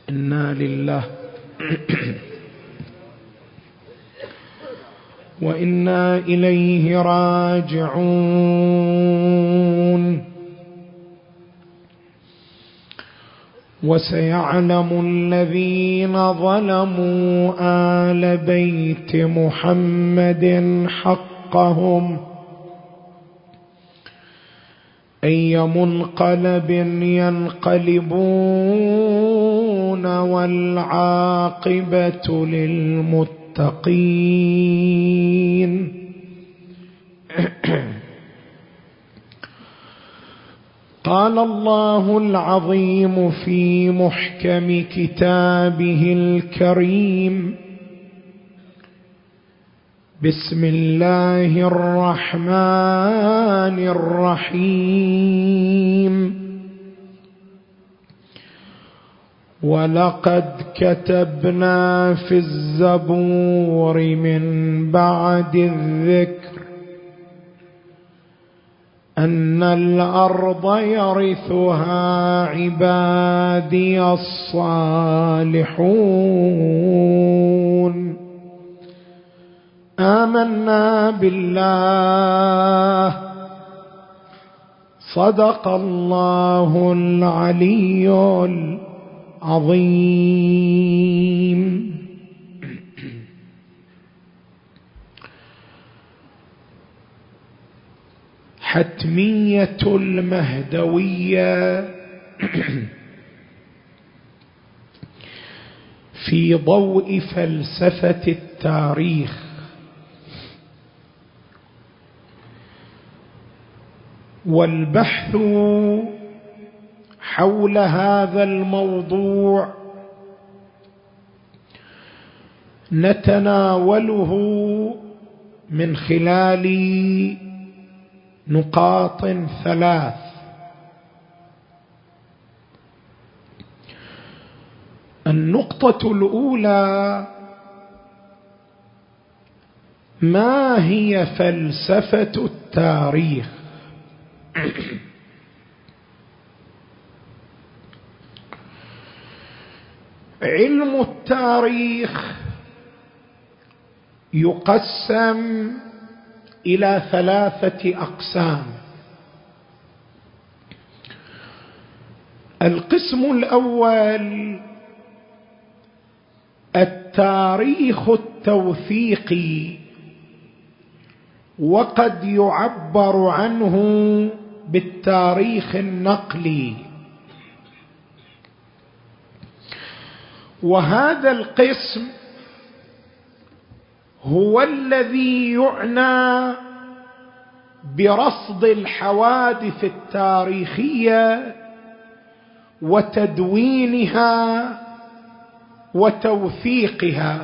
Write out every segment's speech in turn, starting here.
إنا لله وإنا إليه راجعون. وسيعلم الذين ظلموا آل بيت محمد حقهم أي منقلب ينقلبون والعاقبة للمتقين. قال الله العظيم في محكم كتابه الكريم: بسم الله الرحمن الرحيم. ولقد كتبنا في الزبور من بعد الذكر أن الأرض يرثها عبادي الصالحون. آمنا بالله. صدق الله العلي العظيم. حتمية المهدوية في ضوء فلسفة التاريخ. والبحث حول هذا الموضوع نتناوله من خلال نقاط ثلاث. النقطة الأولى: ما هي فلسفة التاريخ؟ علم التاريخ يقسم إلى ثلاثة أقسام. القسم الأول التاريخ التوثيقي، وقد يعبر عنه بالتاريخ النقلي. وهذا القسم هو الذي يعنى برصد الحوادث التاريخية وتدوينها وتوثيقها.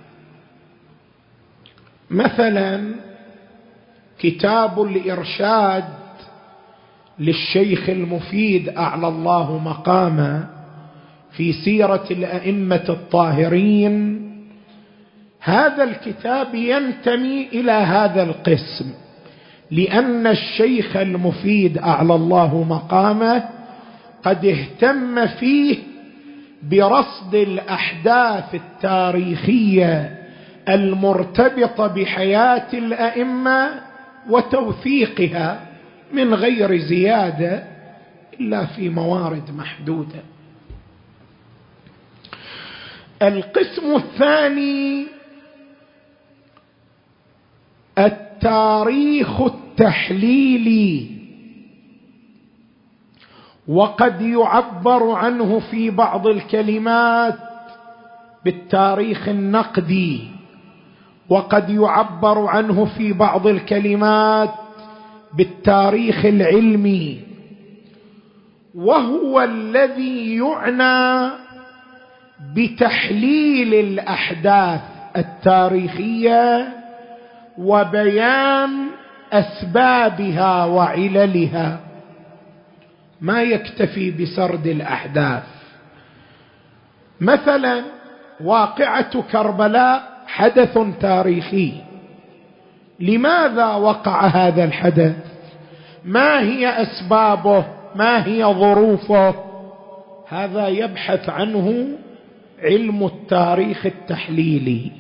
مثلا كتاب الإرشاد للشيخ المفيد أعلى الله مقامه في سيرة الأئمة الطاهرين، هذا الكتاب ينتمي إلى هذا القسم، لأن الشيخ المفيد أعلى الله مقامه قد اهتم فيه برصد الأحداث التاريخية المرتبطة بحياة الأئمة وتوثيقها من غير زيادة إلا في موارد محدودة. القسم الثاني التاريخ التحليلي، وقد يعبر عنه في بعض الكلمات بالتاريخ النقدي، وقد يعبر عنه في بعض الكلمات بالتاريخ العلمي. وهو الذي يعنى بتحليل الأحداث التاريخية وبيان أسبابها وعللها، ما يكتفي بسرد الأحداث. مثلا واقعة كربلاء حدث تاريخي، لماذا وقع هذا الحدث؟ ما هي أسبابه؟ ما هي ظروفه؟ هذا يبحث عنه علم التاريخ التحليلي.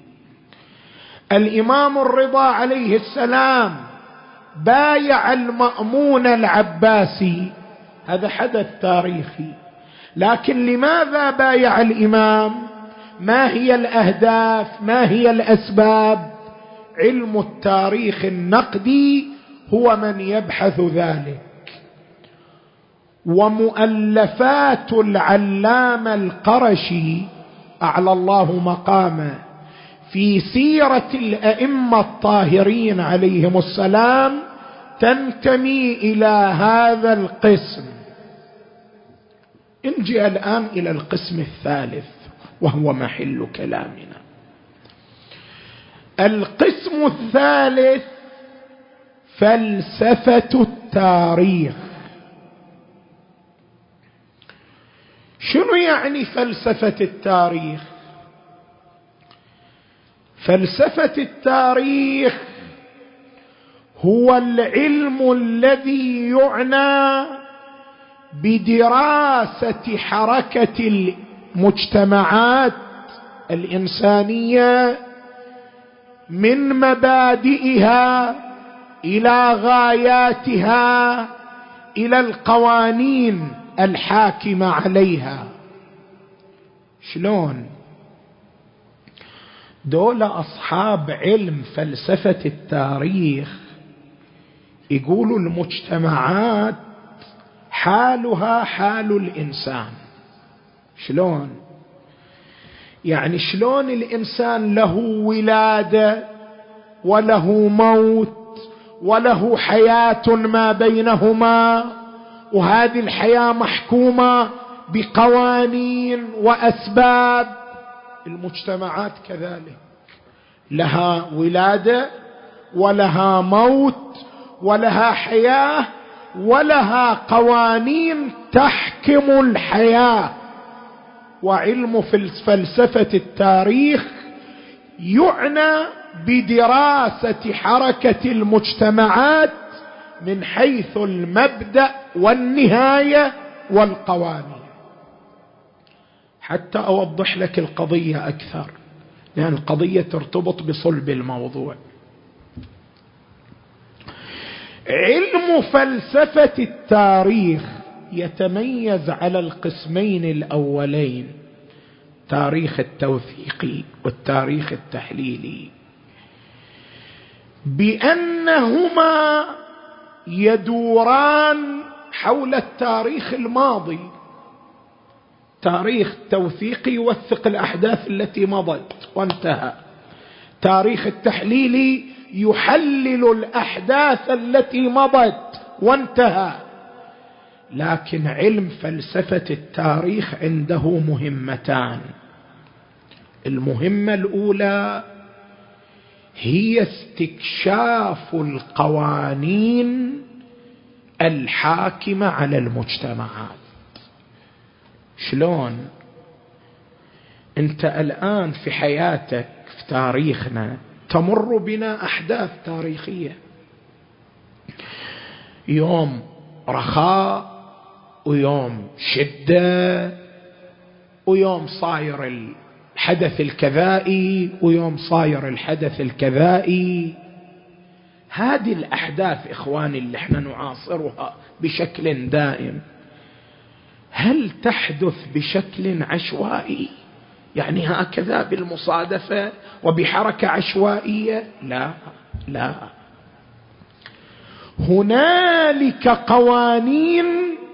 الإمام الرضا عليه السلام بايع المأمون العباسي، هذا حدث تاريخي، لكن لماذا بايع الإمام؟ ما هي الأهداف؟ ما هي الأسباب؟ علم التاريخ النقدي هو من يبحث ذلك. ومؤلفات العلامة القرشي أعلى الله مقامه في سيرة الأئمة الطاهرين عليهم السلام تنتمي إلى هذا القسم. نجي الآن إلى القسم الثالث وهو محل كلامنا. القسم الثالث فلسفة التاريخ. شنو يعني فلسفة التاريخ؟ فلسفة التاريخ هو العلم الذي يعنى بدراسة حركة المجتمعات الإنسانية من مبادئها إلى غاياتها إلى القوانين الحاكمة عليها. شلون؟ دول أصحاب علم فلسفة التاريخ يقولوا المجتمعات حالها حال الإنسان. شلون؟ يعني شلون الإنسان له ولادة وله موت وله حياة ما بينهما، وهذه الحياة محكومة بقوانين وأسباب. المجتمعات كذلك لها ولادة ولها موت ولها حياة ولها قوانين تحكم الحياة. وعلم فلسفة التاريخ يعنى بدراسة حركة المجتمعات من حيث المبدأ والنهاية والقوانين. حتى أوضح لك القضية أكثر، لأن القضية ترتبط بصلب الموضوع. علم فلسفة التاريخ يتميز على القسمين الأولين، التاريخ التوثيقي والتاريخ التحليلي، بأنهما يدوران حول التاريخ الماضي. تاريخ توثيقي يوثق الأحداث التي مضت وانتهى، تاريخ التحليلي يحلل الأحداث التي مضت وانتهى. لكن علم فلسفة التاريخ عنده مهمتان. المهمة الأولى هي استكشاف القوانين الحاكمة على المجتمعات. شلون؟ انت الآن في حياتك في تاريخنا تمر بنا أحداث تاريخية، يوم رخاء ويوم شدة، ويوم صاير الحدث الكذائي ويوم صاير الحدث الكذائي. هذه الأحداث إخواني اللي احنا نعاصرها بشكل دائم، هل تحدث بشكل عشوائي؟ يعني هكذا بالمصادفة وبحركة عشوائية؟ لا لا، هنالك قوانين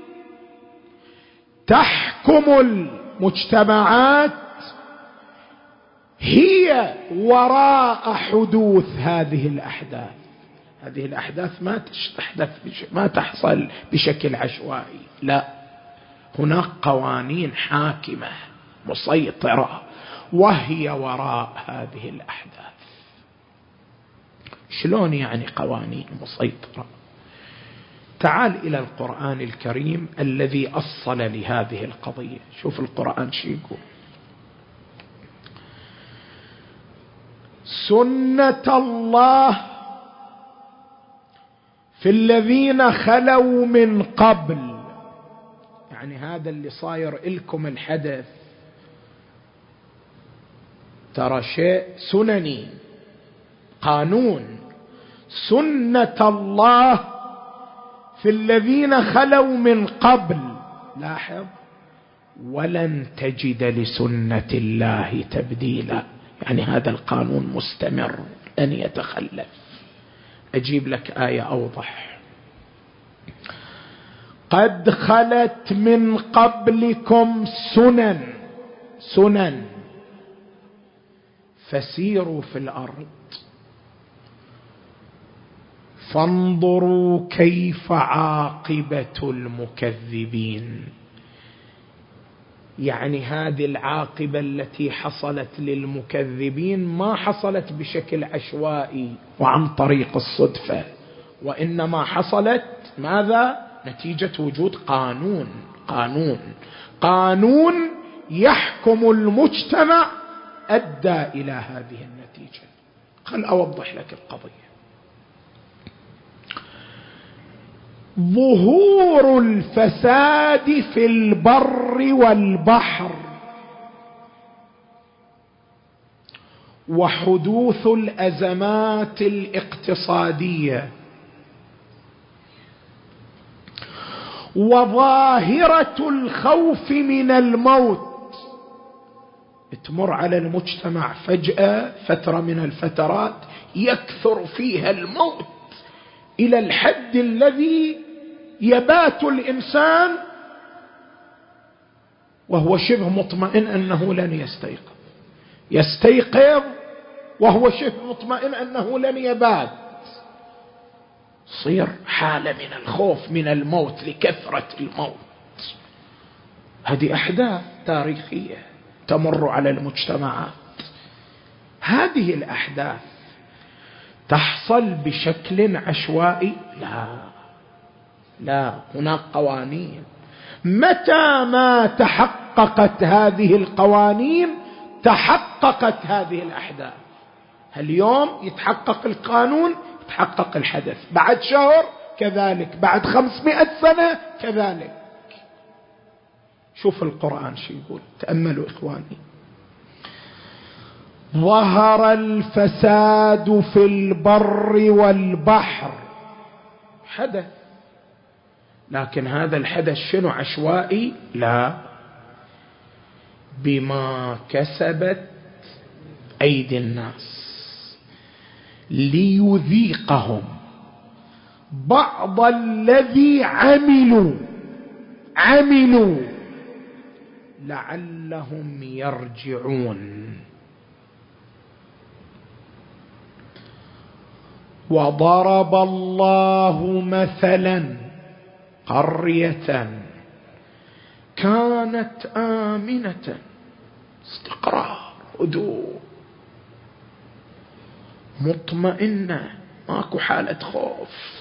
تحكم المجتمعات هي وراء حدوث هذه الأحداث. هذه الأحداث ما تحصل بشكل عشوائي، لا، هناك قوانين حاكمة مسيطرة وهي وراء هذه الأحداث. شلون يعني قوانين مسيطرة؟ تعال إلى القرآن الكريم الذي أصل لهذه القضية. شوف القرآن شو يقول: سنة الله في الذين خلوا من قبل. يعني هذا اللي صاير لكم الحدث ترى شيء سنني، قانون، سنة الله في الذين خلوا من قبل. لاحظ: ولن تجد لسنة الله تبديلا، يعني هذا القانون مستمر لن يتخلف. أجيب لك آية أوضح: قد خلت من قبلكم سنن فسيروا في الأرض فانظروا كيف عاقبة المكذبين. يعني هذه العاقبة التي حصلت للمكذبين ما حصلت بشكل عشوائي وعن طريق الصدفة، وإنما حصلت ماذا؟ نتيجة وجود قانون يحكم المجتمع أدى إلى هذه النتيجة. خل أوضح لك القضية. ظهور الفساد في البر والبحر وحدوث الأزمات الاقتصادية وظاهرة الخوف من الموت تمر على المجتمع فجأة، فترة من الفترات يكثر فيها الموت إلى الحد الذي يبات الإنسان وهو شبه مطمئن أنه لن يستيقظ وهو شبه مطمئن أنه لن يبات. صير حالة من الخوف من الموت لكثرة الموت. هذه أحداث تاريخية تمر على المجتمعات. هذه الأحداث تحصل بشكل عشوائي؟ لا، هناك قوانين. متى ما تحققت هذه القوانين تحققت هذه الأحداث. اليوم يتحقق القانون يتحقق الحدث، بعد شهر كذلك، بعد 500 سنة كذلك. شوف القرآن شو يقول، تأملوا إخواني: ظهر الفساد في البر والبحر. حدث، لكن هذا الحدث شنو؟ عشوائي؟ لا، بما كسبت أيدي الناس ليذيقهم بعض الذي عملوا لعلهم يرجعون. وضرب الله مثلا قرية كانت آمنة، استقرار، هدوء، مطمئنة، ماكو حالة خوف،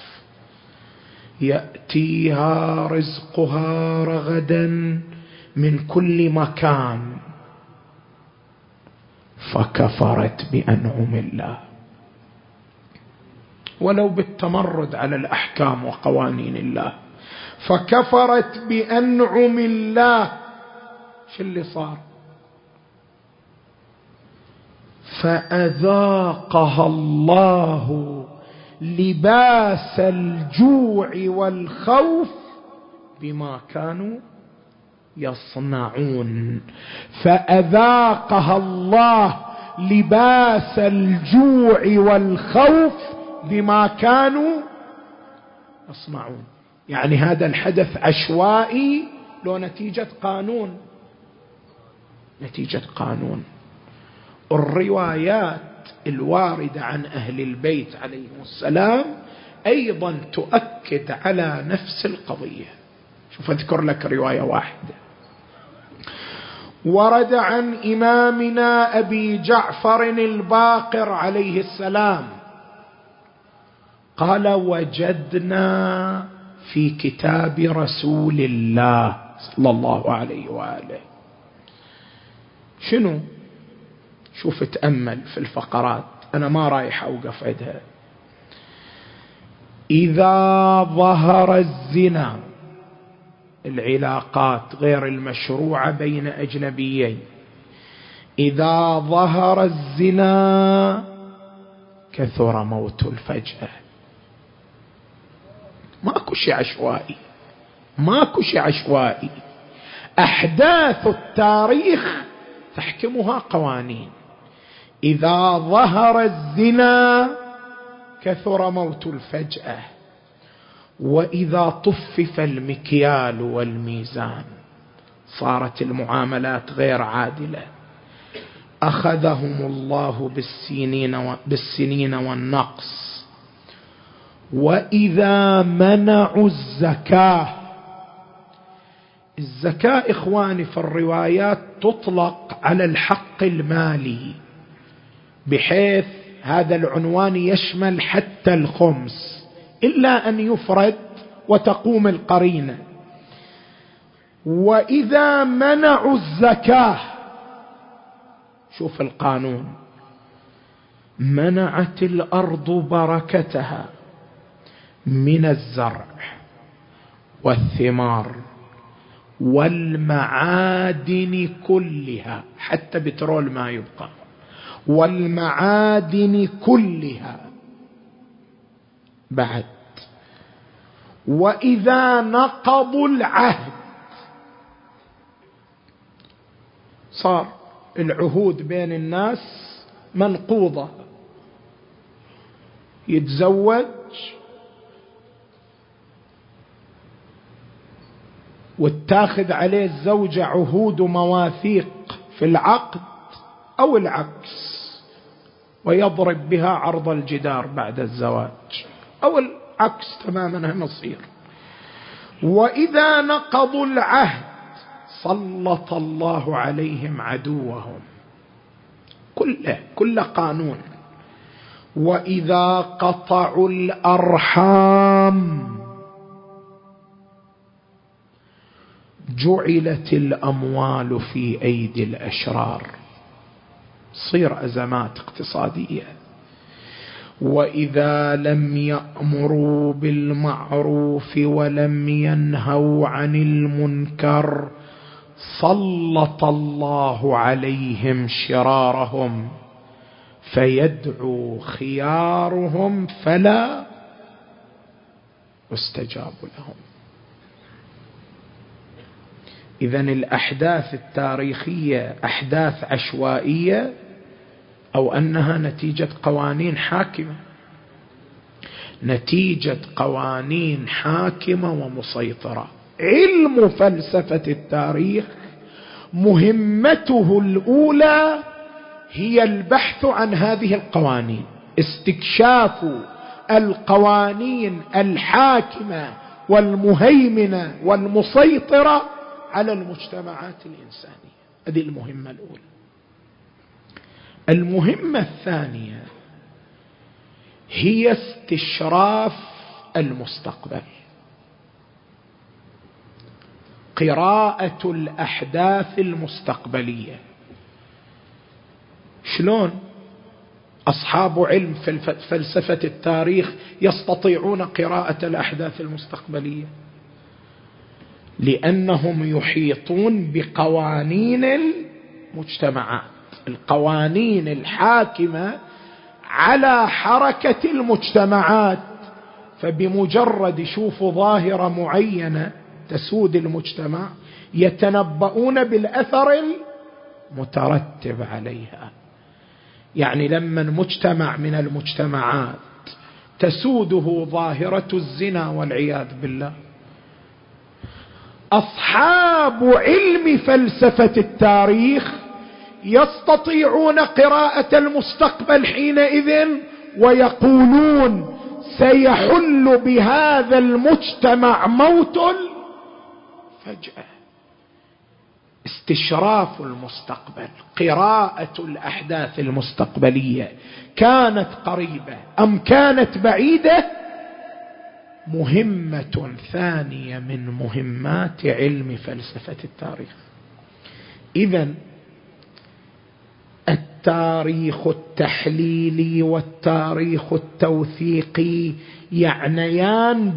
يأتيها رزقها رغدا من كل مكان فكفرت بأنعم الله، ولو بالتمرد على الأحكام وقوانين الله، فكفرت بأنعم الله. شو اللي صار؟ فأذاقها الله لباس الجوع والخوف بما كانوا يصنعون. فأذاقها الله لباس الجوع والخوف بما كانوا يصنعون. يعني هذا الحدث عشوائي لو نتيجة قانون، نتيجة قانون. الروايات الواردة عن أهل البيت عليهم السلام أيضا تؤكد على نفس القضية. شوف أذكر لك رواية واحدة. ورد عن إمامنا أبي جعفر الباقر عليه السلام قال: وجدنا في كتاب رسول الله صلى الله عليه وآله. شنو؟ شوف، تأمل في الفقرات، أنا ما رايح أوقف عندها. إذا ظهر الزنا، العلاقات غير المشروعة بين أجنبيين، إذا ظهر الزنا كثر موت الفجأة. ماكو شيء عشوائي، ماكو شيء عشوائي. أحداث التاريخ تحكمها قوانين. إذا ظهر الزنا كثر موت الفجأة، وإذا طفف المكيال والميزان صارت المعاملات غير عادلة، أخذهم الله بالسنين والنقص. وإذا منعوا الزكاة إخواني في الروايات تطلق على الحق المالي، بحيث هذا العنوان يشمل حتى الخمس إلا أن يفرد وتقوم القرينة. وإذا منعوا الزكاة، شوف القانون، منعت الأرض بركتها من الزرع والثمار والمعادن كلها، حتى بترول ما يبقى، والمعادن كلها. بعد وإذا نقضوا العهد، صار العهود بين الناس منقوضة، يتزوج واتاخذ عليه الزوجة عهود ومواثيق في العقد أو العكس، ويضرب بها عرض الجدار بعد الزواج، أو العكس تماما مصير. وإذا نقضوا العهد سلط الله عليهم عدوهم، كل قانون. وإذا قطعوا الأرحام جعلت الأموال في أيدي الأشرار، تصير أزمات اقتصادية. وإذا لم يأمروا بالمعروف ولم ينهوا عن المنكر سلط الله عليهم شرارهم فيدعو خيارهم فلا يستجاب لهم. إذن الأحداث التاريخية أحداث عشوائية أو أنها نتيجة قوانين حاكمة، نتيجة قوانين حاكمة ومسيطرة. علم فلسفة التاريخ مهمته الأولى هي البحث عن هذه القوانين، استكشاف القوانين الحاكمة والمهيمنة والمسيطرة على المجتمعات الإنسانية. هذه المهمة الأولى. المهمة الثانية هي استشراف المستقبل، قراءة الأحداث المستقبلية. شلون أصحاب علم في فلسفة التاريخ يستطيعون قراءة الأحداث المستقبلية؟ لأنهم يحيطون بقوانين المجتمعات، القوانين الحاكمة على حركة المجتمعات. فبمجرد يشوفوا ظاهرة معينة تسود المجتمع يتنبؤون بالأثر المترتب عليها. يعني لما مجتمع من المجتمعات تسوده ظاهرة الزنا والعياذ بالله، أصحاب علم فلسفة التاريخ يستطيعون قراءة المستقبل حينئذ ويقولون سيحل بهذا المجتمع موت فجأة. استشراف المستقبل، قراءة الأحداث المستقبلية، كانت قريبة أم كانت بعيدة، مهمة ثانية من مهمات علم فلسفة التاريخ. إذن التاريخ التحليلي والتاريخ التوثيقي يعنيان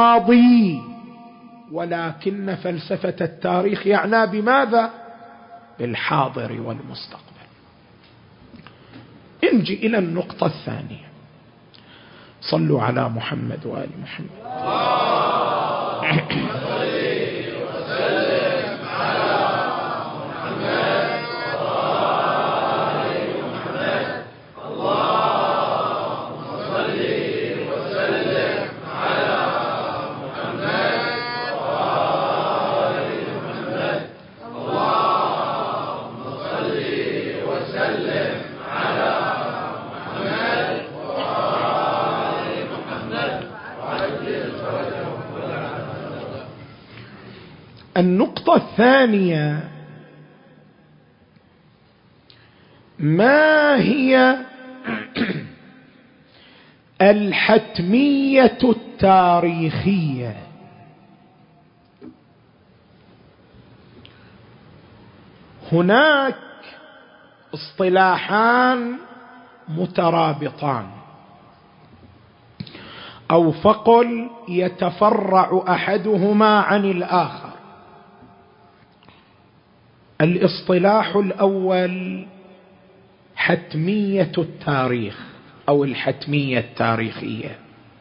بالماضي، ولكن فلسفة التاريخ يعنى بماذا؟ بالحاضر والمستقبل. نجي إلى النقطة الثانية. صلوا على محمد وآل محمد. النقطة الثانية: ما هي الحتمية التاريخية؟ هناك اصطلاحان مترابطان، أو فقل يتفرع أحدهما عن الآخر. الاصطلاح الأول حتمية التاريخ أو الحتمية التاريخية.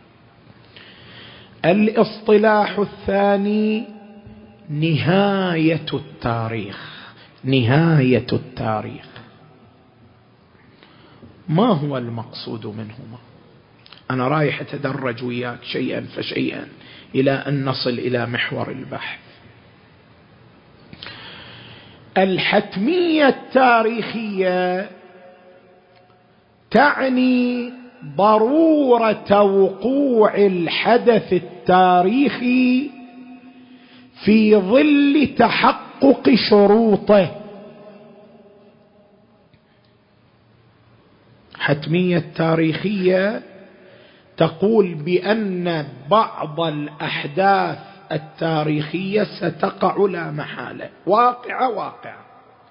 الاصطلاح الثاني نهاية التاريخ. نهاية التاريخ ما هو المقصود منهما؟ أنا رايح أتدرج وياك شيئا فشيئا إلى أن نصل إلى محور البحث. الحتمية التاريخية تعني ضرورة وقوع الحدث التاريخي في ظل تحقق شروطه. حتمية تاريخية تقول بأن بعض الأحداث التاريخية ستقع لا محالة، واقعة،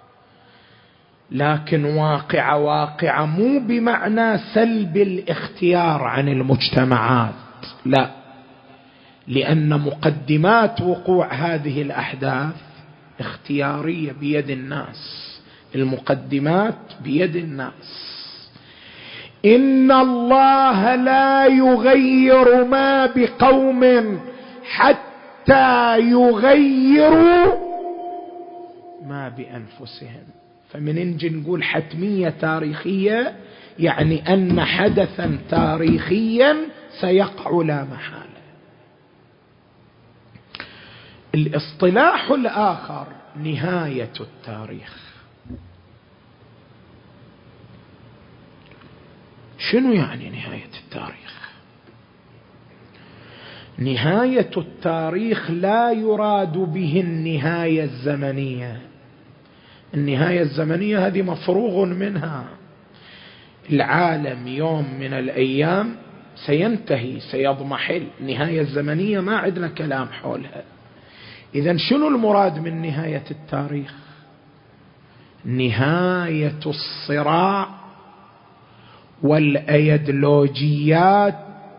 لكن واقعة مو بمعنى سلب الاختيار عن المجتمعات، لا، لأن مقدمات وقوع هذه الأحداث اختيارية بيد الناس. المقدمات بيد الناس. إن الله لا يغير ما بقوم حتى يغيروا ما بأنفسهم. فمن نجي نقول حتمية تاريخية يعني أن حدثا تاريخيا سيقع لا محالة. الاصطلاح الآخر نهاية التاريخ. شنو يعني نهاية التاريخ؟ نهاية التاريخ لا يراد به النهاية الزمنية. النهاية الزمنية هذه مفروغ منها. العالم يوم من الأيام سينتهي، سيضمحل. النهاية الزمنية ما عندنا كلام حولها. إذن شنو المراد من نهاية التاريخ؟ نهاية الصراع والأيديولوجيات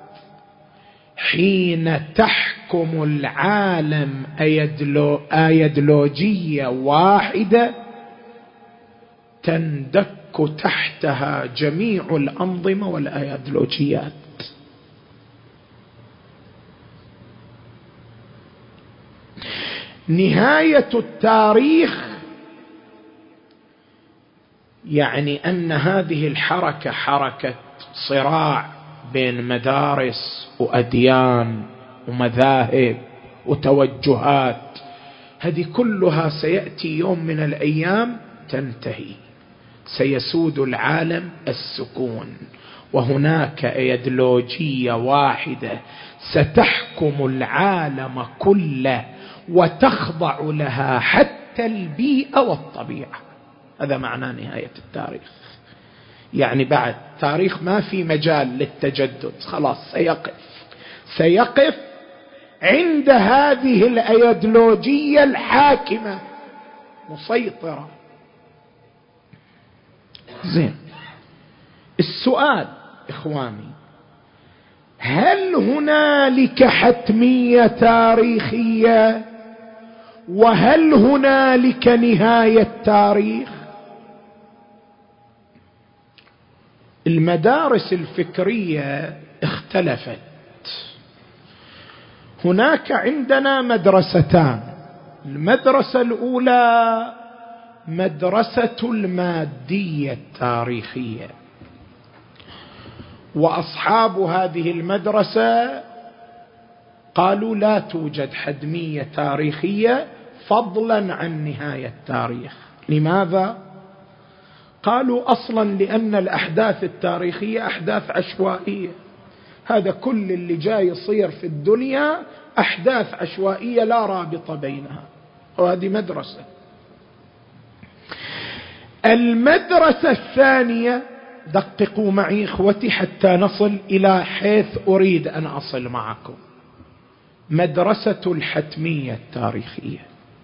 حين تحكم العالم أيديولوجية واحدة تندك تحتها جميع الأنظمة والأيديولوجيات. نهاية التاريخ يعني أن هذه الحركة حركة صراع بين مدارس وأديان ومذاهب وتوجهات، هذه كلها سيأتي يوم من الأيام تنتهي. سيسود العالم السكون، وهناك أيديولوجية واحدة ستحكم العالم كله وتخضع لها حتى البيئة والطبيعة. هذا معنى نهاية التاريخ. يعني بعد تاريخ ما في مجال للتجدد، خلاص سيقف عند هذه الأيديولوجية الحاكمة مسيطرة. زين، السؤال إخواني، هل هنالك حتمية تاريخية وهل هنالك نهاية تاريخ؟ المدارس الفكرية اختلفت. هناك عندنا مدرستان. المدرسة الأولى مدرسة المادية التاريخية، وأصحاب هذه المدرسة قالوا لا توجد حتمية تاريخية فضلا عن نهاية التاريخ. لماذا؟ قالوا أصلا لأن الأحداث التاريخية أحداث عشوائية، هذا كل اللي جاي يصير في الدنيا أحداث عشوائية لا رابط بينها، وهذه مدرسة. المدرسة الثانية، دققوا معي إخوتي حتى نصل إلى حيث أريد أن أصل معكم، مدرسة الحتمية التاريخية،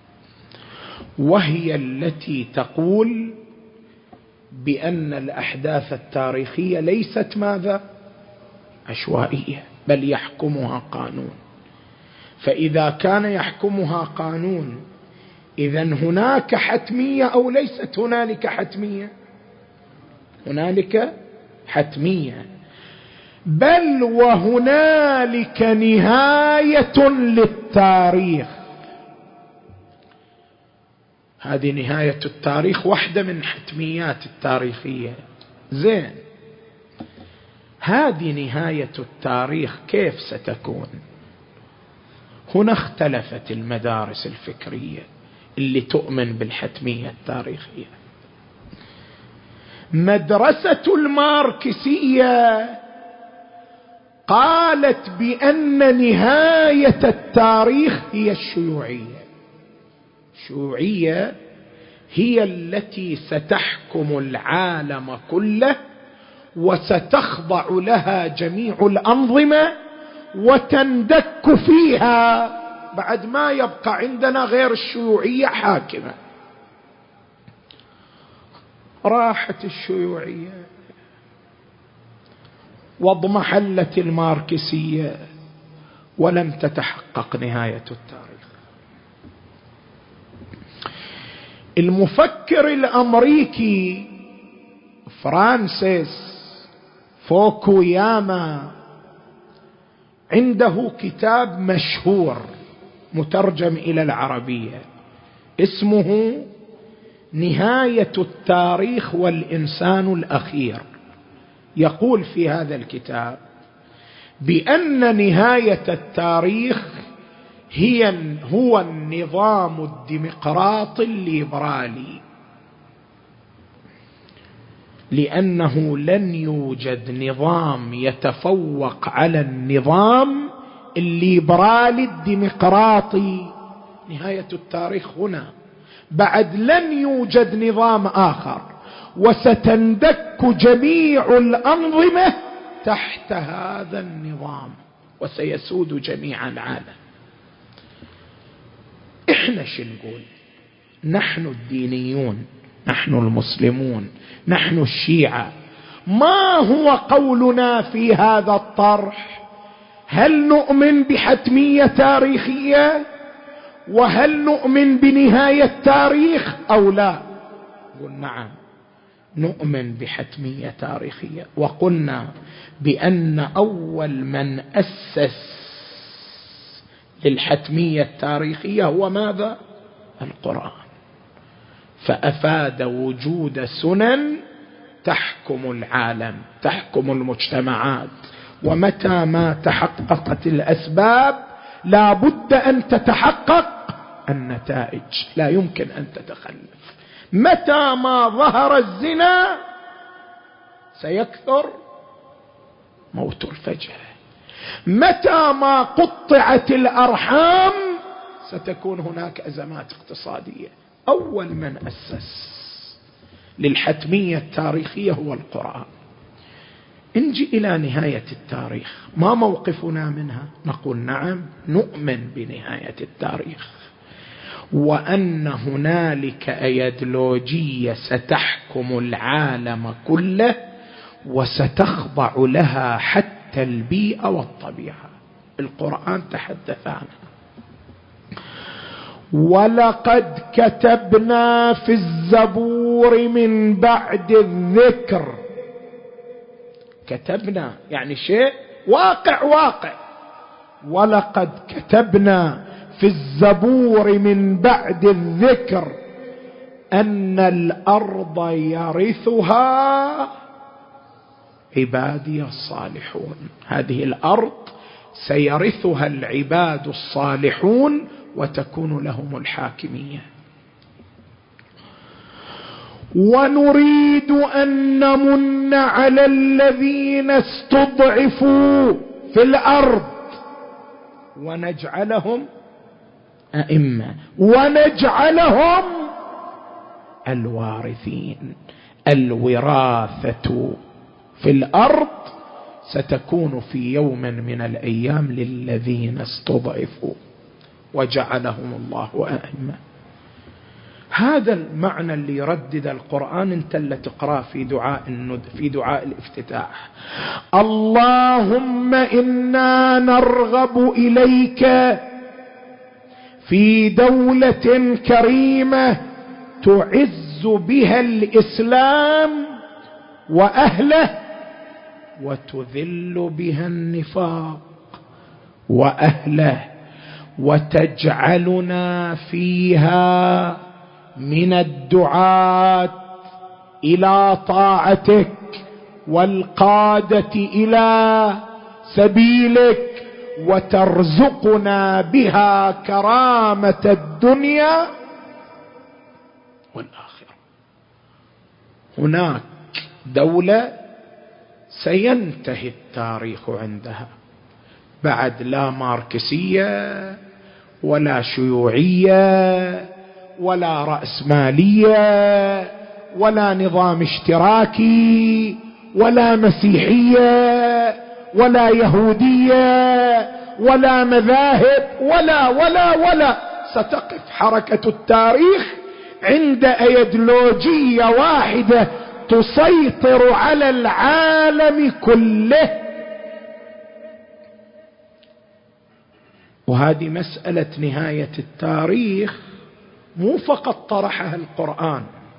وهي التي تقول بأن الأحداث التاريخية ليست ماذا؟ عشوائية، بل يحكمها قانون. فإذا كان يحكمها قانون، إذن هناك حتمية أو ليست هنالك حتمية؟ هنالك حتمية، بل وهنالك نهاية للتاريخ. هذه نهاية التاريخ واحدة من حتميات التاريخية. زين، هذه نهاية التاريخ كيف ستكون؟ هنا اختلفت المدارس الفكرية اللي تؤمن بالحتمية التاريخية. مدرسة الماركسية قالت بأن نهاية التاريخ هي الشيوعية. الشيوعية هي التي ستحكم العالم كله وستخضع لها جميع الأنظمة وتندك فيها، بعد ما يبقى عندنا غير الشيوعية حاكمة. راحت الشيوعية واضمحلت الماركسية ولم تتحقق نهاية التاريخ. المفكر الأمريكي فرانسيس فوكوياما عنده كتاب مشهور مترجم إلى العربية اسمه نهاية التاريخ والإنسان الأخير. يقول في هذا الكتاب بأن نهاية التاريخ هو النظام الديمقراطي الليبرالي، لأنه لن يوجد نظام يتفوق على النظام الليبرالي الديمقراطي. نهاية التاريخ هنا، بعد لن يوجد نظام آخر، وستندك جميع الأنظمة تحت هذا النظام وسيسود جميع العالم. احنا شو نقول؟ نحن الدينيون، نحن المسلمون، نحن الشيعة، ما هو قولنا في هذا الطرح؟ هل نؤمن بحتمية تاريخية؟ وهل نؤمن بنهاية التاريخ أو لا؟ قل نعم، نؤمن بحتمية تاريخية. وقلنا بأن أول من أسس للحتمية التاريخية هو ماذا؟ القرآن. فأفاد وجود سنن تحكم العالم، تحكم المجتمعات، ومتى ما تحققت الأسباب لا بد أن تتحقق النتائج، لا يمكن أن تتخلف. متى ما ظهر الزنا سيكثر موت الفجأة، متى ما قطعت الأرحام ستكون هناك أزمات اقتصادية. أول من أسس للحتمية التاريخية هو القرآن. نجي إلى نهاية التاريخ، ما موقفنا منها؟ نقول نعم، نؤمن بنهاية التاريخ، وأن هنالك أيديولوجية ستحكم العالم كله وستخضع لها حتى البيئة والطبيعة. القرآن تحدث عنها. ولقد كتبنا في الزبور من بعد الذكر. كتبنا يعني شيء واقع. ولقد كتبنا في الزبور من بعد الذكر أن الأرض يرثها عبادي الصالحون. هذه الأرض سيرثها العباد الصالحون وتكون لهم الحاكمية. ونريد أن نمن على الذين استضعفوا في الأرض ونجعلهم أئمة ونجعلهم الوارثين. الوراثة في الأرض ستكون في يوم من الأيام للذين استضعفوا وجعلهم الله أئمة. هذا المعنى اللي يردد القرآن انت اللي تقرأ في دعاء الافتتاح. اللهم إنا نرغب إليك في دولة كريمة تعز بها الإسلام وأهله وتذل بها النفاق وأهله وتجعلنا فيها من الدعاة إلى طاعتك والقادة إلى سبيلك وترزقنا بها كرامة الدنيا والآخرة. هناك دولة سينتهي التاريخ عندها بعد لا ماركسية ولا شيوعية ولا رأسمالية ولا نظام اشتراكي ولا مسيحية ولا يهودية ولا مذاهب ولا ستقف حركة التاريخ عند أيديولوجية واحدة تسيطر على العالم كله. وهذه مسألة نهاية التاريخ مو فقط طرحها القرآن،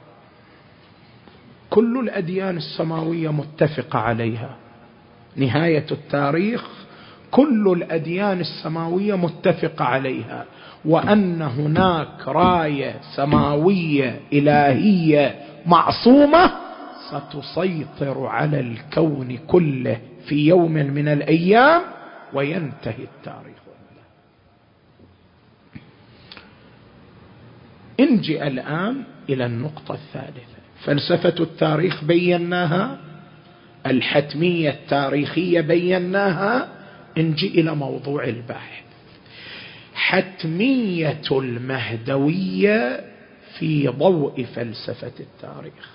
كل الأديان السماوية متفقة عليها. نهاية التاريخ كل الأديان السماوية متفقة عليها، وأن هناك راية سماوية إلهية معصومة ستسيطر على الكون كله في يوم من الأيام وينتهي التاريخ. نجي الآن إلى النقطة الثالثة. فلسفة التاريخ بيناها، الحتمية التاريخية بيناها. نجي إلى موضوع البحث، حتمية المهدوية في ضوء فلسفة التاريخ.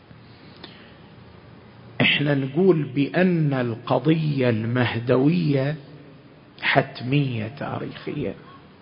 احنا نقول بأن القضية المهدوية حتمية تاريخية،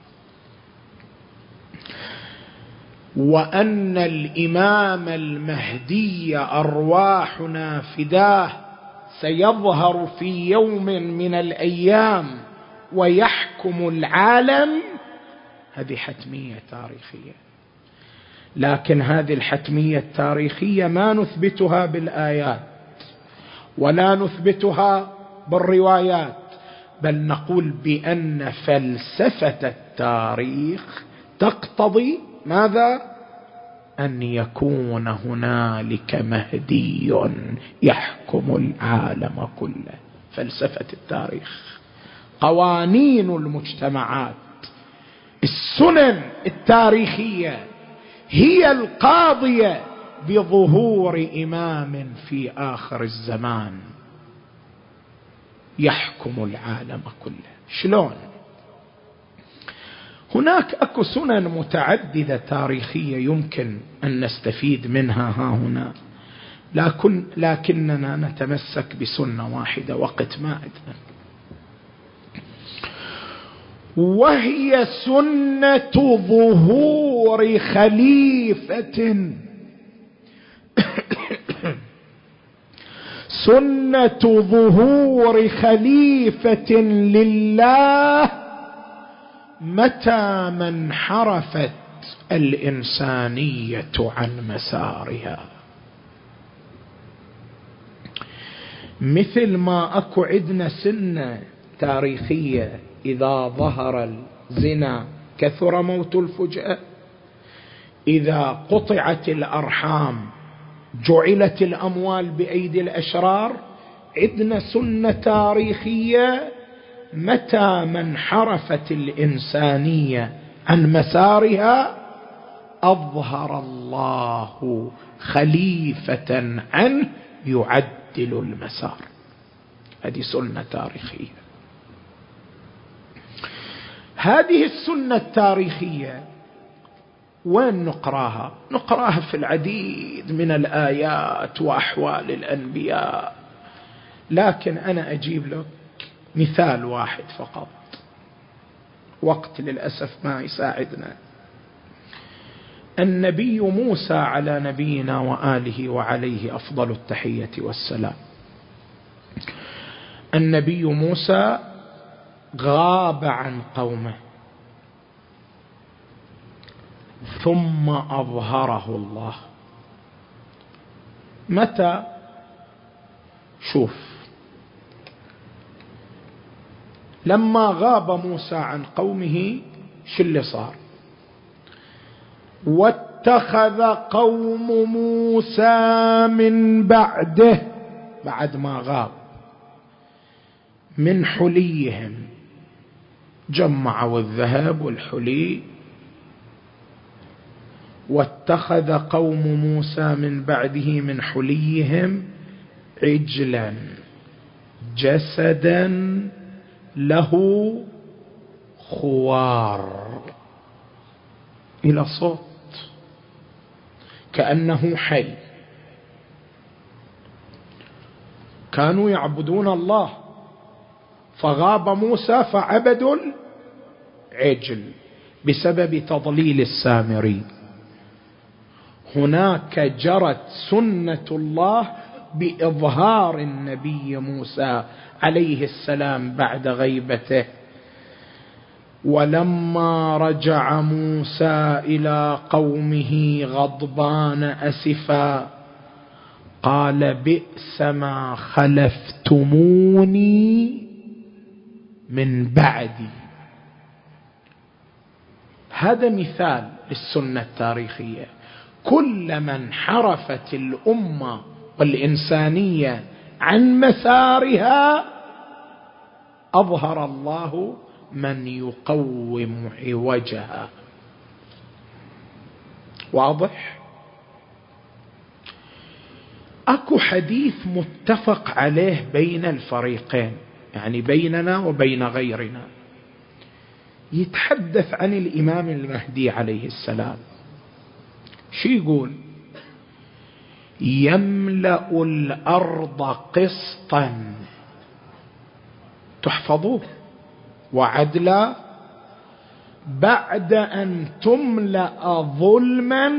وأن الإمام المهدي أرواحنا فداه سيظهر في يوم من الأيام ويحكم العالم. هذه حتمية تاريخية، لكن هذه الحتمية التاريخية ما نثبتها بالآيات ولا نثبتها بالروايات، بل نقول بأن فلسفة التاريخ تقتضي ماذا؟ أن يكون هنالك مهدي يحكم العالم كله. فلسفة التاريخ، قوانين المجتمعات، السنن التاريخية هي القاضية بظهور إمام في آخر الزمان يحكم العالم كله. شلون؟ هناك أكو سنن متعددة تاريخية يمكن أن نستفيد منها ها هنا، لكننا نتمسك بسنة واحدة وقت ما عندنا، وهي سنة ظهور خليفة سنة ظهور خليفة لله متى ما انحرفت الإنسانية عن مسارها. مثل ما أكو عندنا سنة تاريخية، إذا ظهر الزنا كثر موت الفجأة، إذا قطعت الأرحام جعلت الأموال بأيدي الأشرار. عندنا سنة تاريخية متى ما انحرفت الإنسانية عن مسارها أظهر الله خليفة عنه يعدل المسار. هذه سنة تاريخية. هذه السنة التاريخية وين نقراها؟ نقراها في العديد من الآيات وأحوال الأنبياء، لكن أنا أجيب لك مثال واحد فقط، وقت للأسف ما يساعدنا. النبي موسى على نبينا وآله وعليه أفضل التحية والسلام، النبي موسى غاب عن قومه ثم أظهره الله. متى؟ شوف، لما غاب موسى عن قومه شو اللي صار؟ واتخذ قوم موسى من بعده، بعد ما غاب، من حليهم، جمعوا الذهب والحلي. واتخذ قوم موسى من بعده من حليهم عجلا جسدا له خوار، إلى صوت كأنه حي. كانوا يعبدون الله، فغاب موسى فعبدوا العجل بسبب تضليل السامري. هناك جرت سنة الله بإظهار النبي موسى عليه السلام بعد غيبته. ولما رجع موسى إلى قومه غضبان أسفا قال بئس ما خلفتموني من بعدي. هذا مثال للسنة التاريخية. كلما انحرفت الأمة والإنسانية عن مسارها أظهر الله من يقوم عوجها. واضح؟ أكو حديث متفق عليه بين الفريقين، يعني بيننا وبين غيرنا، يتحدث عن الإمام المهدي عليه السلام. شو يقول؟ يملأ الأرض قسطا، تحفظوه، وعدلا بعد أن تملأ ظلما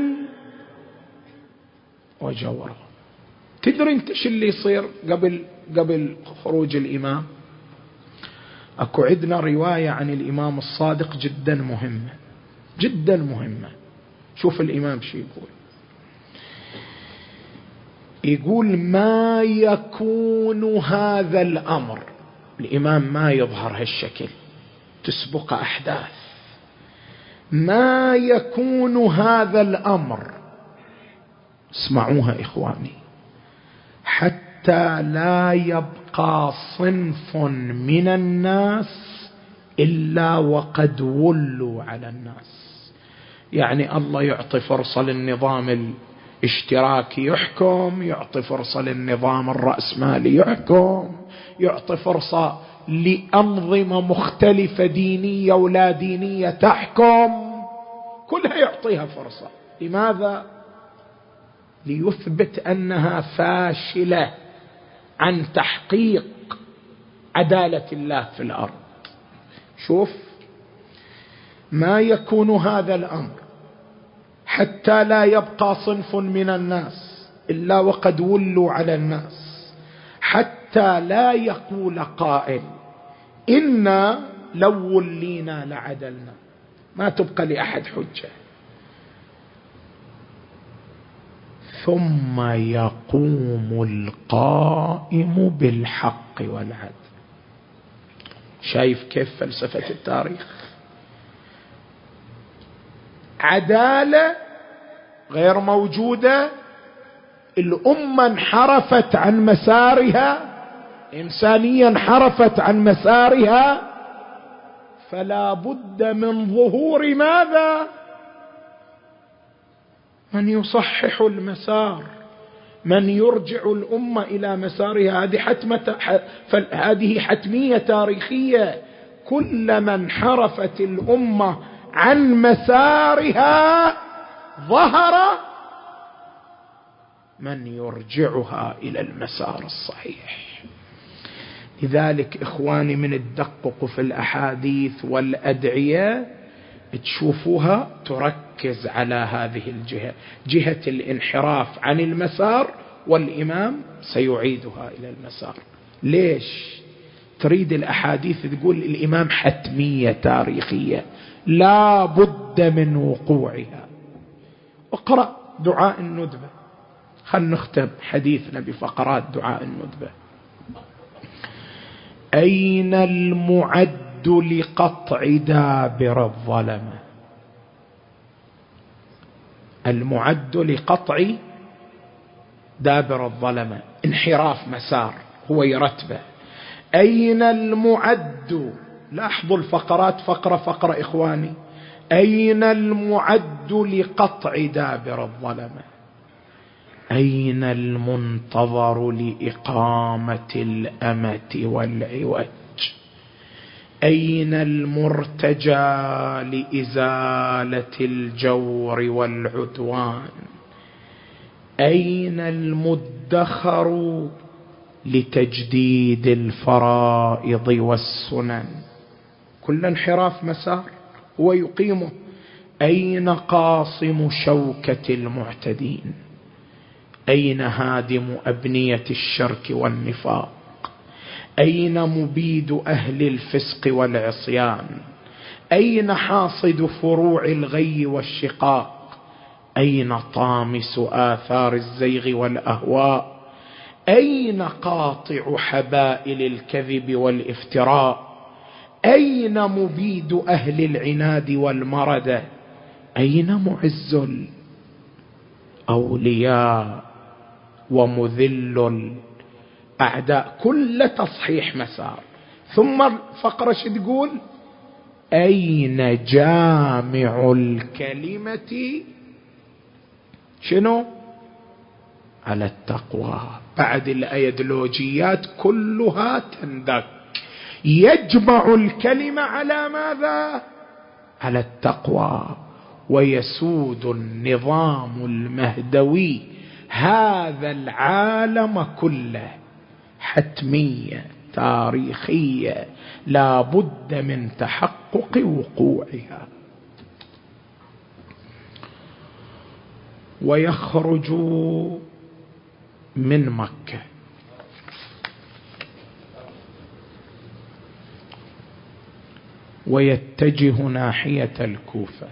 وجورا. تدري انت شو اللي يصير قبل خروج الإمام؟ أكو عندنا رواية عن الإمام الصادق جدا مهمة، جدا مهمة. شوف الإمام شو يقول. يقول ما يكون هذا الأمر، الإمام ما يظهر هالشكل، تسبق أحداث. ما يكون هذا الأمر، اسمعوها إخواني، حتى لا يبقى صنف من الناس إلا وقد ولوا على الناس. يعني الله يعطي فرصة للنظام الاشتراكي يحكم، يعطي فرصة للنظام الرأسمالي يحكم، يعطي فرصة لأنظمة مختلفة دينية ولا دينية تحكم، كلها يعطيها فرصة. لماذا؟ ليثبت أنها فاشلة عن تحقيق عدالة الله في الأرض. شوف، ما يكون هذا الأمر حتى لا يبقى صنف من الناس إلا وقد ولوا على الناس، حتى لا يقول قائل إن لو ولينا لعدلنا، ما تبقى لأحد حجة. ثم يقوم القائم بالحق والعدل. شايف كيف فلسفة التاريخ؟ عدالة غير موجودة، الأمة انحرفت عن مسارها، إنسانية انحرفت عن مسارها، فلا بد من ظهور ماذا؟ من يصحح المسار، من يرجع الأمة إلى مسارها. هذه حتمية تاريخية. كلما انحرفت الأمة عن مسارها ظهر من يرجعها إلى المسار الصحيح. لذلك إخواني، من الدقق في الأحاديث والأدعية تشوفوها تركز على هذه الجهة، جهة الانحراف عن المسار، والإمام سيعيدها إلى المسار. ليش؟ تريد الأحاديث تقول الإمام حتمية تاريخية لا بد من وقوعها. اقرأ دعاء الندبة. خلنا نختم حديثنا بفقرات دعاء الندبة. أين المعد لقطع دابر الظلمة؟ المعد لقطع دابر الظلمة، انحراف مسار هو يرتبه. أين المعد؟ لاحظوا الفقرات فقرة فقرة إخواني. أين المعد لقطع دابر الظلمة؟ أين المنتظر لإقامة الأمة والعوج؟ أين المرتجى لإزالة الجور والعدوان؟ أين المدخر لتجديد الفرائض والسنن؟ كل انحراف مسار هو يقيمه. أين قاصم شوكة المعتدين؟ أين هادم أبنية الشرك والنفاق؟ أين مبيد أهل الفسق والعصيان؟ أين حاصد فروع الغي والشقاق؟ أين طامس آثار الزيغ والأهواء؟ أين قاطع حبائل الكذب والافتراء؟ أين مبيد أهل العناد والمردة؟ أين معز الأولياء ومذل الأعداء؟ كل تصحيح مسار. ثم الفقرة شو تقول؟ أين جامع الكلمة شنو؟ على التقوى. بعد الأيديولوجيات كلها تندك، يجمع الكلمة على ماذا؟ على التقوى. ويسود النظام المهدوي هذا العالم كله. حتمية تاريخية لا بد من تحقق وقوعها. ويخرج من مكة ويتجه ناحية الكوفة.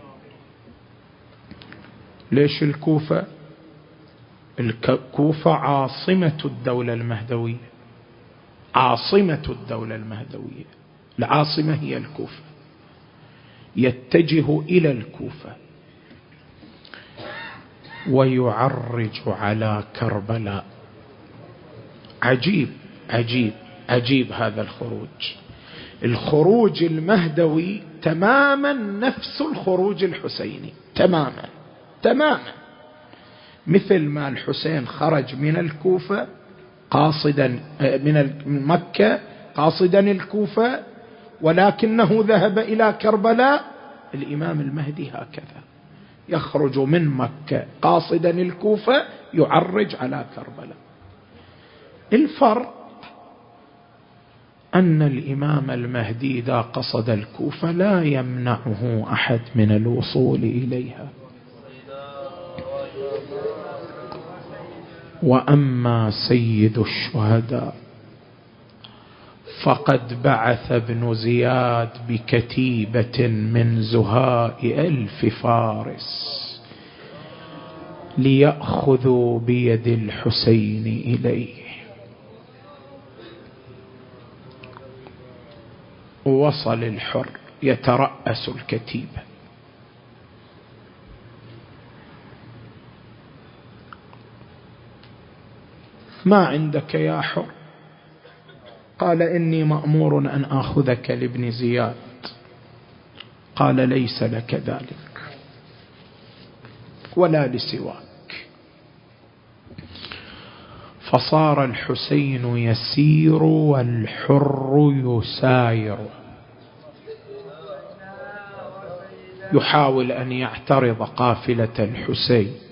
ليش الكوفة؟ الكوفة عاصمة الدولة المهدوية، عاصمة الدولة المهدوية، العاصمة هي الكوفة. يتجه إلى الكوفة ويعرج على كربلاء. عجيب عجيب عجيب هذا الخروج. الخروج المهدوي تماما نفس الخروج الحسيني، تماما تماما. مثل ما الحسين خرج من الكوفة قاصدا من مكة قاصدا الكوفة، ولكنه ذهب إلى كربلاء، الإمام المهدي هكذا يخرج من مكة قاصدا الكوفة يعرج على كربلاء. الفرق أن الإمام المهدي إذا قصد الكوفة لا يمنعه أحد من الوصول إليها. وأما سيد الشهداء فقد بعث ابن زياد بكتيبة من زهاء 1000 فارس ليأخذوا بيد الحسين إليه. ووصل الحر يترأس الكتيبة. ما عندك يا حر؟ قال إني مأمور أن آخذك لابن زياد. قال ليس لك ذلك ولا لسواك. فصار الحسين يسير والحر يساير، يحاول أن يعترض قافلة الحسين